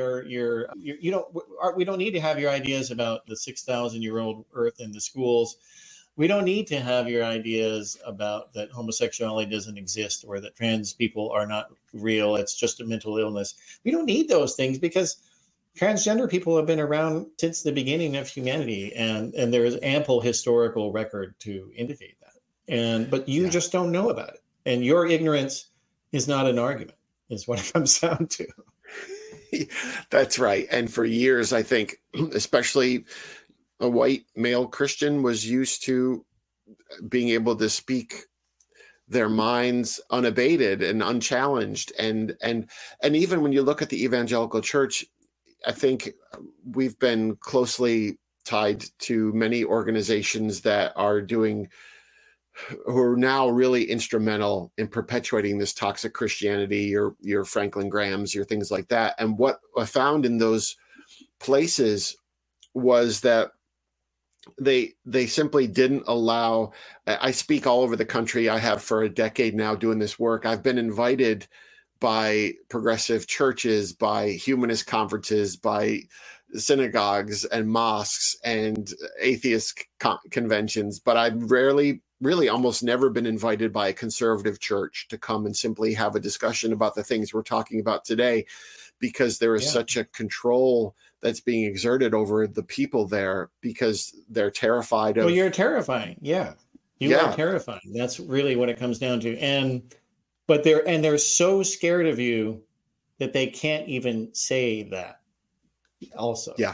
don't need to have your ideas about the 6,000-year-old earth in the schools. We don't need to have your ideas about that homosexuality doesn't exist or that trans people are not real. It's just a mental illness. We don't need those things, because transgender people have been around since the beginning of humanity, and there is ample historical record to indicate that. But you just don't know about it. And your ignorance is not an argument, is what it comes down to. That's right. And for years, I think, especially a white male Christian was used to being able to speak their minds unabated and unchallenged. And even when you look at the evangelical church, I think we've been closely tied to many organizations that who are now really instrumental in perpetuating this toxic Christianity, your Franklin Grahams, your things like that. And what I found in those places was that they simply didn't allow. I speak all over the country. I have for a decade now doing this work. I've been invited by progressive churches, by humanist conferences, by synagogues and mosques and atheist conventions, but I've really almost never been invited by a conservative church to come and simply have a discussion about the things we're talking about today, because there is such a control that's being exerted over the people there, because they're terrified of. Well, you're terrifying. Yeah. You are terrifying. That's really what it comes down to. But they're so scared of you that they can't even say that also. Yeah.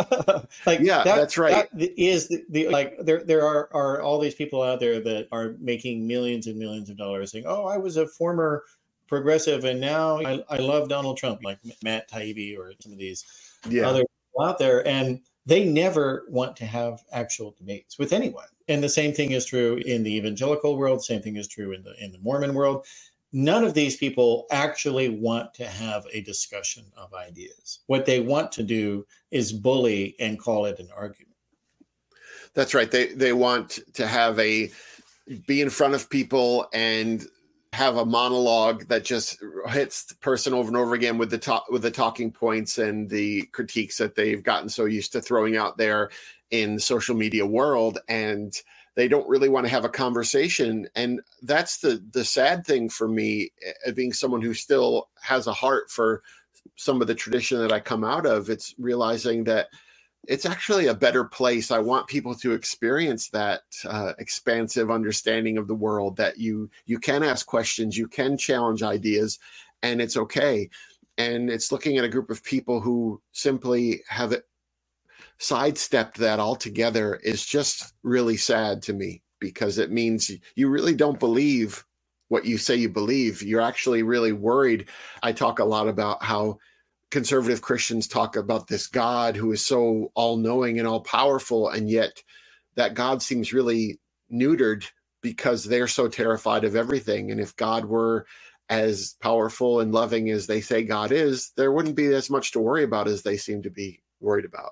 That's right. That is the like there are all these people out there that are making millions and millions of dollars saying, oh, I was a former progressive and now I love Donald Trump, like Matt Taibbi or some of these other people out there. And they never want to have actual debates with anyone. And the same thing is true in the evangelical world. Same thing is true in the Mormon world. None of these people actually want to have a discussion of ideas. What they want to do is bully and call it an argument. That's right. They want to be in front of people and have a monologue that just hits the person over and over again with the talking points and the critiques that they've gotten so used to throwing out there in the social media world. And they don't really want to have a conversation. And that's the sad thing for me, being someone who still has a heart for some of the tradition that I come out of. It's realizing that it's actually a better place. I want people to experience that expansive understanding of the world, that you can ask questions, you can challenge ideas, and it's okay. And it's looking at a group of people who simply have sidestepped that altogether is just really sad to me, because it means you really don't believe what you say you believe. You're actually really worried. I talk a lot about how conservative Christians talk about this God who is so all-knowing and all-powerful, and yet that God seems really neutered because they're so terrified of everything. And if God were as powerful and loving as they say God is, there wouldn't be as much to worry about as they seem to be worried about.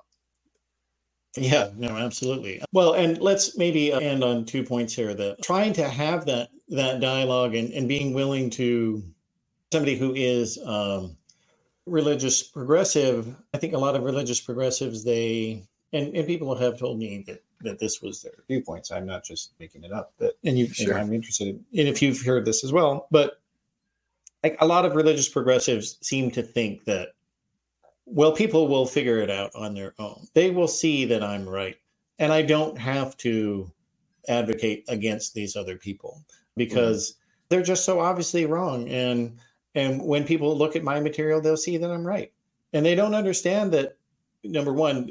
Yeah, no, absolutely. Well, and let's maybe end on 2 points here. That trying to have that dialogue and being willing to, somebody who is religious progressive, I think a lot of religious progressives, and people have told me that this was their viewpoints. I'm not just making it up. Sure. I'm interested in if you've heard this as well. But like a lot of religious progressives seem to think that, well, people will figure it out on their own. They will see that I'm right. And I don't have to advocate against these other people because they're just so obviously wrong. And when people look at my material, they'll see that I'm right. And they don't understand that, number one,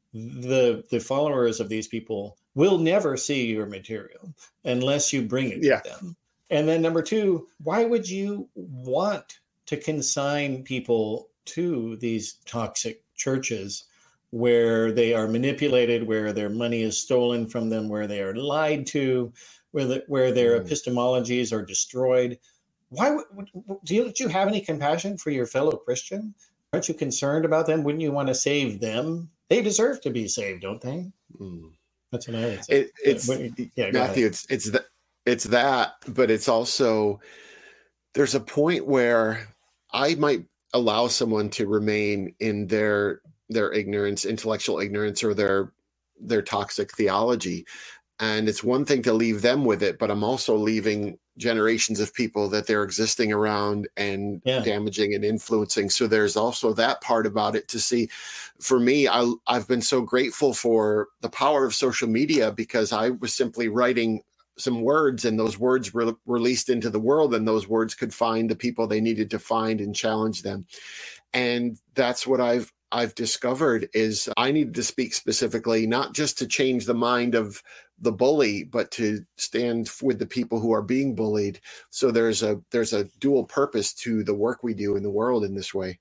the followers of these people will never see your material unless you bring it to them. And then number two, why would you want to consign people to these toxic churches where they are manipulated, where their money is stolen from them, where they are lied to, where their epistemologies are destroyed? Why don't you have any compassion for your fellow Christian? Aren't you concerned about them? Wouldn't you want to save them? They deserve to be saved, don't they? That's what I would say. Matthew, it's that, but it's also, there's a point where I might allow someone to remain in their ignorance, intellectual ignorance, or their toxic theology. And it's one thing to leave them with it, but I'm also leaving generations of people that they're existing around and damaging and influencing. So there's also that part about it to see. For me, I've been so grateful for the power of social media, because I was simply writing some words, and those words were released into the world, and those words could find the people they needed to find and challenge them. And that's what I've discovered is I need to speak specifically, not just to change the mind of the bully, but to stand with the people who are being bullied. So there's a dual purpose to the work we do in the world in this way.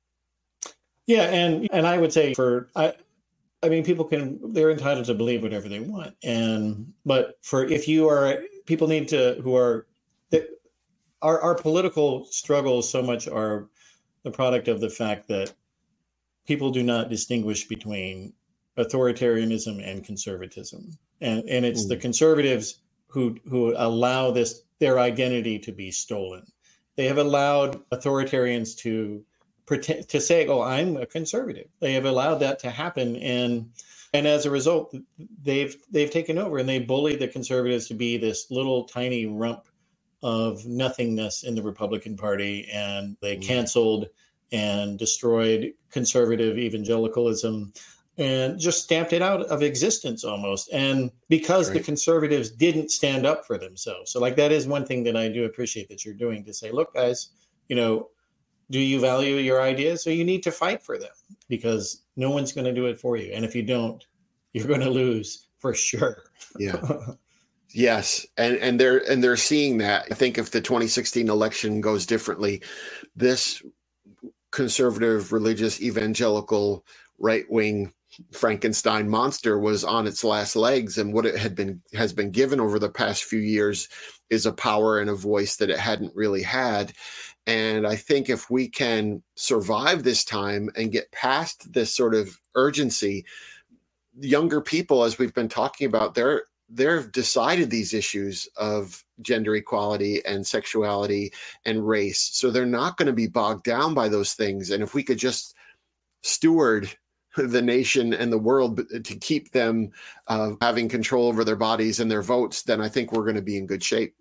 Yeah. And I would say I mean, they're entitled to believe whatever they want. But people need to, our political struggles so much are the product of the fact that people do not distinguish between authoritarianism and conservatism. And it's the conservatives who allow their identity to be stolen. They have allowed authoritarians to pretend to say, "Oh, I'm a conservative." They have allowed that to happen, and as a result, they've taken over, and they bully the conservatives to be this little tiny rump of nothingness in the Republican Party, and they canceled and destroyed conservative evangelicalism and just stamped it out of existence almost. And because the conservatives didn't stand up for themselves. So like, that is one thing that I do appreciate that you're doing, to say, look, guys, do you value your ideas? So you need to fight for them, because no one's going to do it for you. And if you don't, you're going to lose for sure. Yeah. Yes. And they're seeing that. I think if the 2016 election goes differently, this conservative, religious, evangelical, right-wing Frankenstein monster was on its last legs, and what it has been given over the past few years is a power and a voice that it hadn't really had. And I think if we can survive this time and get past this sort of urgency, younger people, as we've been talking about, they've decided these issues of gender equality and sexuality and race, so they're not going to be bogged down by those things. And if we could just steward the nation and the world to keep them having control over their bodies and their votes, then I think we're going to be in good shape.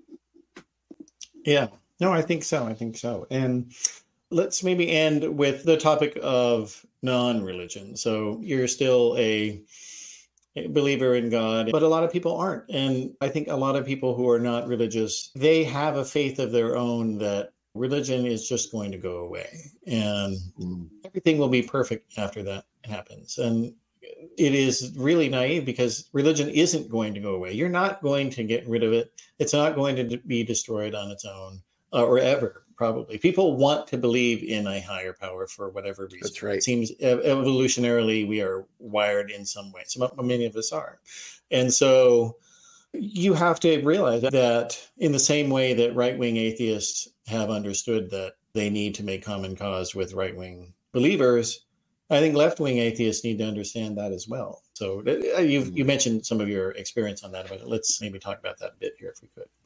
Yeah, no, I think so. And let's maybe end with the topic of non-religion. So you're still a believer in God, but a lot of people aren't. And I think a lot of people who are not religious, they have a faith of their own that religion is just going to go away and everything will be perfect after that happens. And it is really naive, because religion isn't going to go away. You're not going to get rid of it. It's not going to be destroyed on its own or ever, probably. People want to believe in a higher power for whatever reason. That's right. It seems evolutionarily we are wired in some way. Many of us are. And so you have to realize that in the same way that right-wing atheists have understood that they need to make common cause with right-wing believers, I think left-wing atheists need to understand that as well. So you mentioned some of your experience on that, but let's maybe talk about that a bit here if we could.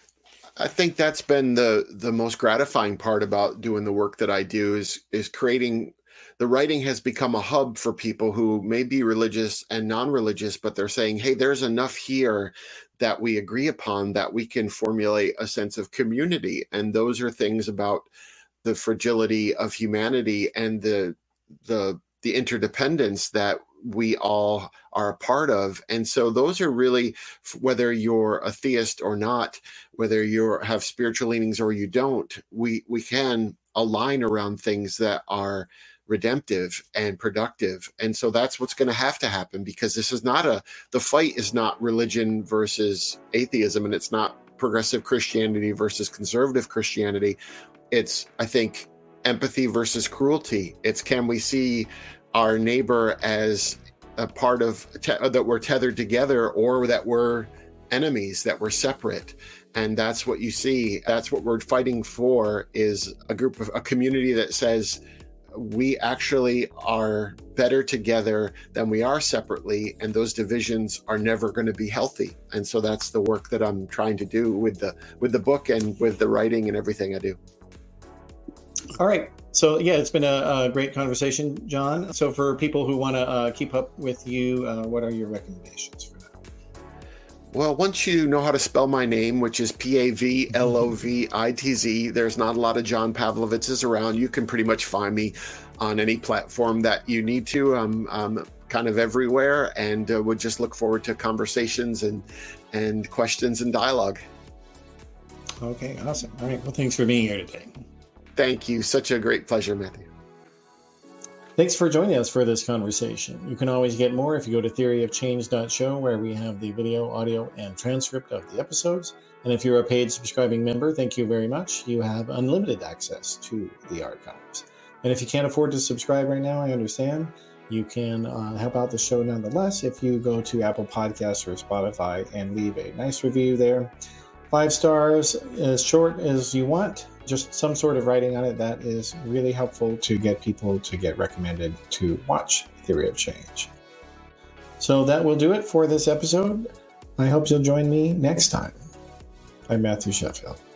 I think that's been the most gratifying part about doing the work that I do is creating. The writing has become a hub for people who may be religious and non-religious, but they're saying, hey, there's enough here that we agree upon that we can formulate a sense of community. And those are things about the fragility of humanity and the interdependence that we all are a part of. And so those are really, whether you're a theist or not, whether you have spiritual leanings or you don't, we can align around things that are redemptive and productive. And so that's what's going to happen, because this is not the fight is not religion versus atheism, and it's not progressive Christianity versus conservative Christianity. It's, I think, empathy versus cruelty. It's, can we see our neighbor as a part of that we're tethered together, or that we're enemies, that we're separate? And that's what you see. That's what we're fighting for, is a community that says we actually are better together than we are separately, and those divisions are never going to be healthy. And so that's the work that I'm trying to do with the book and with the writing and everything I do. All right. So yeah, it's been a great conversation, John. So for people who want to keep up with you, what are your recommendations for that? Well, once you know how to spell my name, which is Pavlovitz, there's not a lot of John Pavlovitzes around. You can pretty much find me on any platform that you need to. I'm kind of everywhere, and would just look forward to conversations and questions and dialogue. Okay, awesome. All right. Well, thanks for being here today. Thank you. Such a great pleasure, Matthew. Thanks for joining us for this conversation. You can always get more if you go to theoryofchange.show, where we have the video, audio, and transcript of the episodes. And if you're a paid subscribing member, thank you very much. You have unlimited access to the archives. And if you can't afford to subscribe right now, I understand. You can help out the show nonetheless if you go to Apple Podcasts or Spotify and leave a nice review there. 5 stars, as short as you want. Just some sort of writing on it. That is really helpful to get people to get recommended to watch Theory of Change. So that will do it for this episode. I hope you'll join me next time. I'm Matthew Sheffield.